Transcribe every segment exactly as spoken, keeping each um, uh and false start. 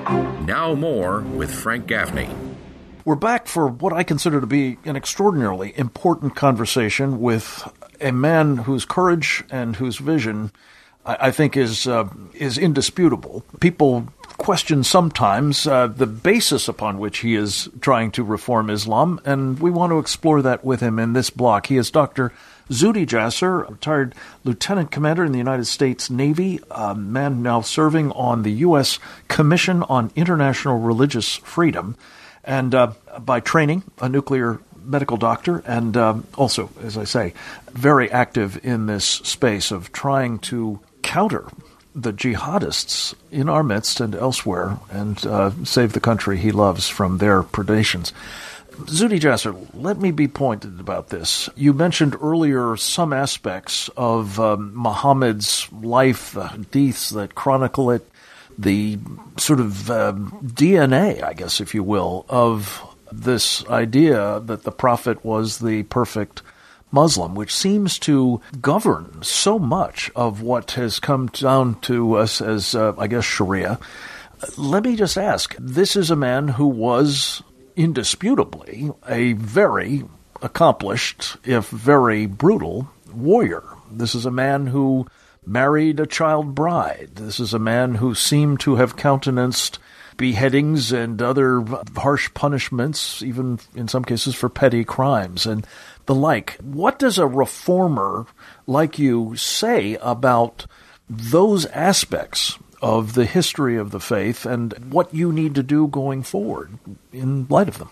Now more with Frank Gaffney. We're back for what I consider to be an extraordinarily important conversation with a man whose courage and whose vision I, I think is uh, is indisputable. People question sometimes uh, the basis upon which he is trying to reform Islam, and we want to explore that with him in this block. He is Doctor Zuhdi Jasser, retired lieutenant commander in the United States Navy, a man now serving on the U S Commission on International Religious Freedom, and uh, by training, a nuclear medical doctor, and um, also, as I say, very active in this space of trying to counter the jihadists in our midst and elsewhere and uh, save the country he loves from their predations. Zuhdi Jasser, let me be pointed about this. You mentioned earlier some aspects of um, Muhammad's life, the hadiths that chronicle it, the sort of um, D N A, I guess, if you will, of this idea that the Prophet was the perfect Muslim, which seems to govern so much of what has come down to us as, uh, I guess, Sharia. Let me just ask, this is a man who was indisputably a very accomplished, if very brutal, warrior. This is a man who married a child bride. This is a man who seemed to have countenanced beheadings and other harsh punishments, even in some cases for petty crimes and the like. What does a reformer like you say about those aspects of the history of the faith and what you need to do going forward in light of them?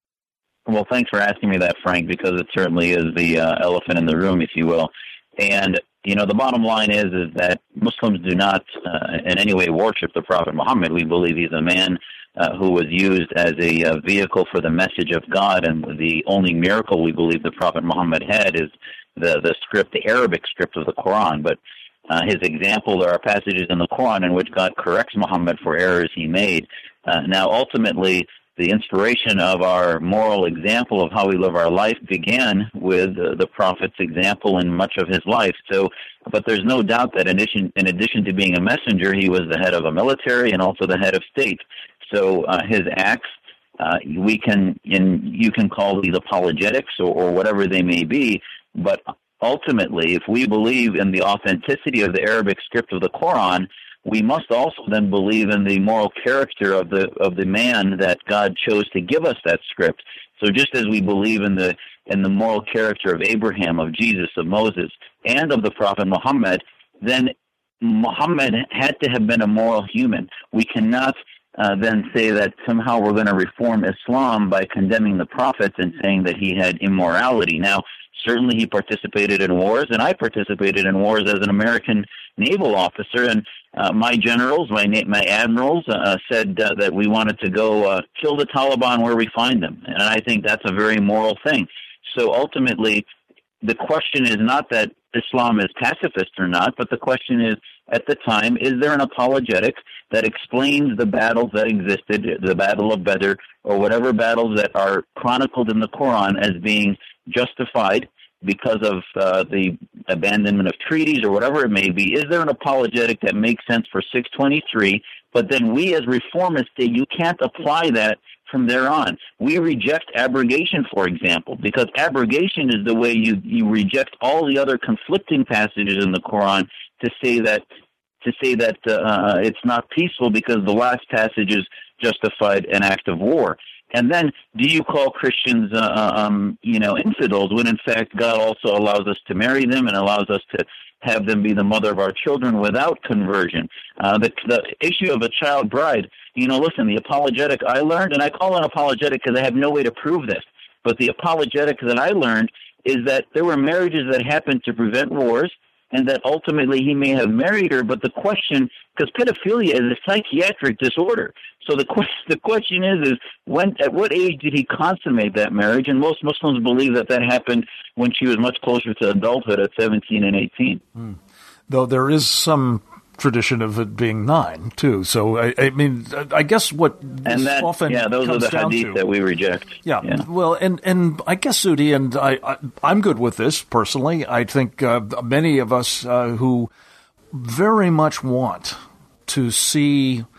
Well, thanks for asking me that, Frank, because it certainly is the uh, elephant in the room, if you will. And, you know, the bottom line is is that Muslims do not uh, in any way worship the Prophet Muhammad. We believe he's a man uh, who was used as a uh, vehicle for the message of God, and the only miracle we believe the Prophet Muhammad had is the, the script, the Arabic script of the Quran. But uh, his example, there are passages in the Quran in which God corrects Muhammad for errors he made. Uh, now, ultimately, the inspiration of our moral example of how we live our life began with uh, the Prophet's example in much of his life. So, but there's no doubt that in addition, in addition to being a messenger, he was the head of a military and also the head of state. So uh, his acts, uh, we can, in, you can call these apologetics or, or whatever they may be, but ultimately, if we believe in the authenticity of the Arabic script of the Quran, we must also then believe in the moral character of the of the man that God chose to give us that script. So just as we believe in the in the moral character of Abraham, of Jesus, of Moses, and of the Prophet Muhammad, then Muhammad had to have been a moral human. We cannot uh, then say that somehow we're going to reform Islam by condemning the Prophet and saying that he had immorality. Now, certainly he participated in wars, and I participated in wars as an American naval officer, and uh, my generals, my my admirals uh, said uh, that we wanted to go uh, kill the Taliban where we find them, and I think that's a very moral thing. So ultimately, the question is not that Islam is pacifist or not, but the question is, at the time, is there an apologetic that explains the battles that existed, the Battle of Badr, or whatever battles that are chronicled in the Quran as being justified because of uh, the abandonment of treaties or whatever it may be? Is there an apologetic that makes sense for six twenty-three, but then we as reformists say you can't apply that from there on? We reject abrogation, for example, because abrogation is the way you, you reject all the other conflicting passages in the Quran to say that to say that uh, it's not peaceful because the last passages justified an act of war. And then, do you call Christians, uh, um, you know, infidels when in fact God also allows us to marry them and allows us to have them be the mother of our children without conversion? Uh, the, the issue of a child bride, you know, listen, the apologetic I learned, and I call it apologetic because I have no way to prove this, but the apologetic that I learned is that there were marriages that happened to prevent wars, and that ultimately he may have married her, but the question, because pedophilia is a psychiatric disorder, so the question, the question is, is when, at what age did he consummate that marriage? And most Muslims believe that that happened when she was much closer to adulthood at seventeen and eighteen. Hmm. Though there is some tradition of it being nine, too. So, I, I mean, I guess what this and that, often yeah, those comes are the down hadith to, that we reject. Yeah, yeah. well, and, and I guess, Zuhdi, and I, I, I'm good with this, personally. I think uh, many of us uh, who very much want to see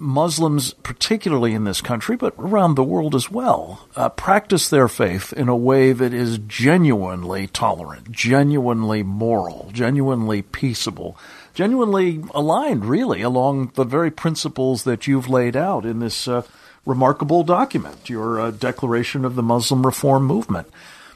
Muslims, particularly in this country, but around the world as well, uh, practice their faith in a way that is genuinely tolerant, genuinely moral, genuinely peaceable, genuinely aligned, really, along the very principles that you've laid out in this uh, remarkable document, your uh, Declaration of the Muslim Reform Movement.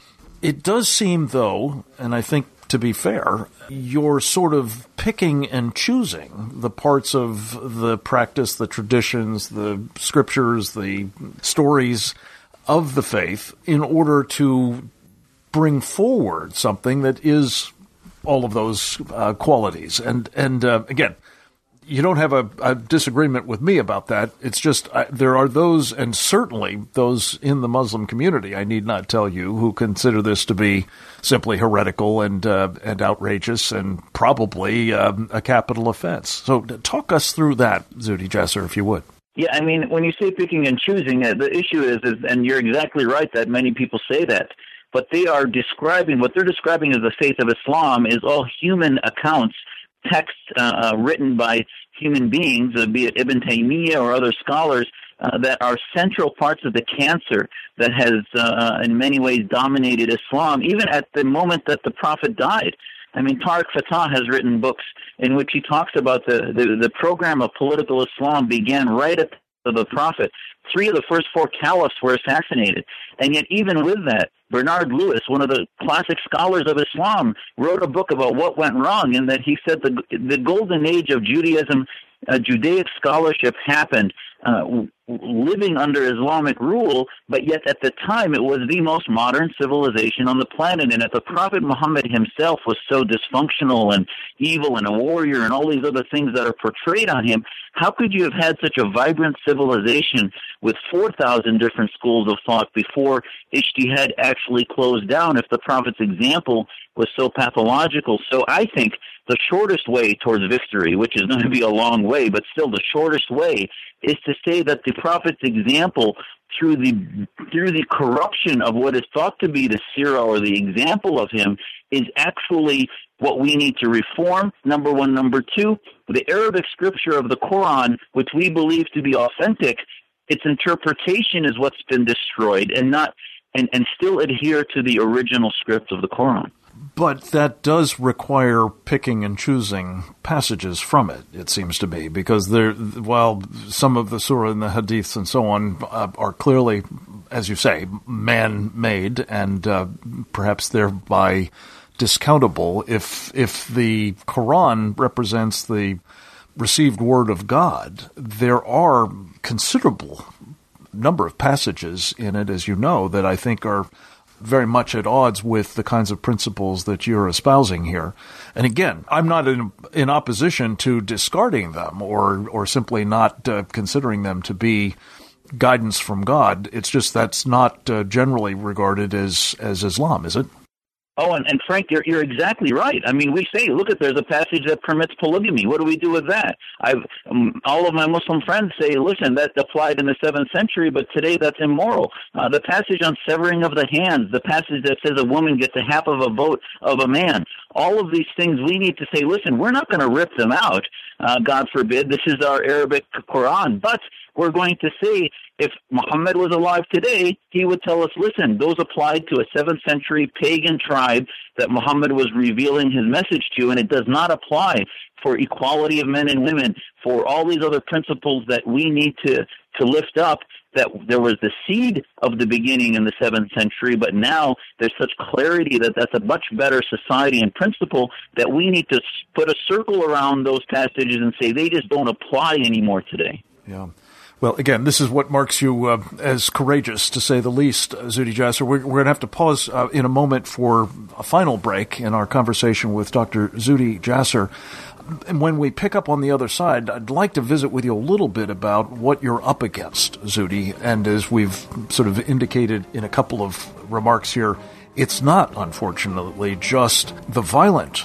It does seem, though, and I think to be fair, you're sort of picking and choosing the parts of the practice, the traditions, the scriptures, the stories of the faith in order to bring forward something that is all of those uh, qualities. And, and uh, again, you don't have a, a disagreement with me about that. It's just uh, there are those, and certainly those in the Muslim community, I need not tell you, who consider this to be simply heretical and uh, and outrageous and probably um, a capital offense. So talk us through that, Zuhdi Jasser, if you would. Yeah, I mean, when you say picking and choosing, uh, the issue is, is, and you're exactly right that many people say that, but they are describing, what they're describing as the faith of Islam is all human accounts, texts uh, uh, written by human beings, uh, be it Ibn Taymiyyah or other scholars, uh, that are central parts of the cancer that has uh, in many ways dominated Islam, even at the moment that the Prophet died. I mean, Tariq Fatah has written books in which he talks about the, the, the program of political Islam began right at the, the Prophet. Three of the first four caliphs were assassinated. And yet even with that, Bernard Lewis, one of the classic scholars of Islam, wrote a book about what went wrong, and that he said the the golden age of Judaism, uh, Judaic scholarship happened uh, living under Islamic rule, but yet at the time it was the most modern civilization on the planet. And if the Prophet Muhammad himself was so dysfunctional and evil and a warrior and all these other things that are portrayed on him, how could you have had such a vibrant civilization with four thousand different schools of thought before Ijtihad actually closed down if the Prophet's example was so pathological? So I think the shortest way towards victory, which is going to be a long way, but still the shortest way, is to say that the Prophet's example, through the through the corruption of what is thought to be the seerah or the example of him, is actually what we need to reform, number one. Number two, the Arabic scripture of the Quran, which we believe to be authentic, its interpretation is what's been destroyed, and not and, and still adhere to the original script of the Quran. But that does require picking and choosing passages from it, it seems to me, because there, while some of the surah and the hadiths and so on uh, are clearly, as you say, man-made and uh, perhaps thereby discountable, if if the Quran represents the received word of God, there are considerable number of passages in it, as you know, that I think are very much at odds with the kinds of principles that you're espousing here. And again, I'm not in, in opposition to discarding them or or simply not uh, considering them to be guidance from God. It's just that's not uh, generally regarded as, as Islam, is it? Oh, and, and Frank, you're, you're exactly right. I mean, we say, look, at there's a passage that permits polygamy. What do we do with that? I've um, all of my Muslim friends say, listen, that applied in the seventh century, but today that's immoral. Uh, the passage on severing of the hands, the passage that says a woman gets a half of a vote of a man, all of these things we need to say, listen, we're not going to rip them out. Uh, God forbid. This is our Arabic Quran. But we're going to say, if Muhammad was alive today, he would tell us, listen, those applied to a seventh century pagan tribe that Muhammad was revealing his message to, and it does not apply for equality of men and women, for all these other principles that we need to, to lift up, that there was the seed of the beginning in the seventh century, but now there's such clarity that that's a much better society and principle that we need to put a circle around those passages and say they just don't apply anymore today. Yeah. Well, again, this is what marks you uh, as courageous, to say the least, uh, Zuhdi Jasser. We're, we're going to have to pause uh, in a moment for a final break in our conversation with Doctor Zuhdi Jasser. And when we pick up on the other side, I'd like to visit with you a little bit about what you're up against, Zuhdi. And as we've sort of indicated in a couple of remarks here, it's not, unfortunately, just the violent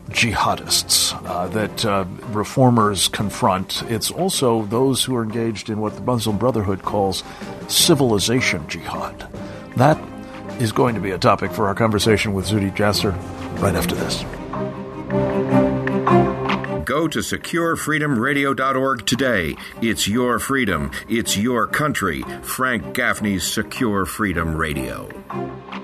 jihadists uh, that uh, reformers confront. It's also those who are engaged in what the Muslim Brotherhood calls civilization jihad. That is going to be a topic for our conversation with Zuhdi Jasser right after this. Go Go to secure freedom radio dot org today. It's your freedom. It's your country. Frank Gaffney's Secure Freedom Radio.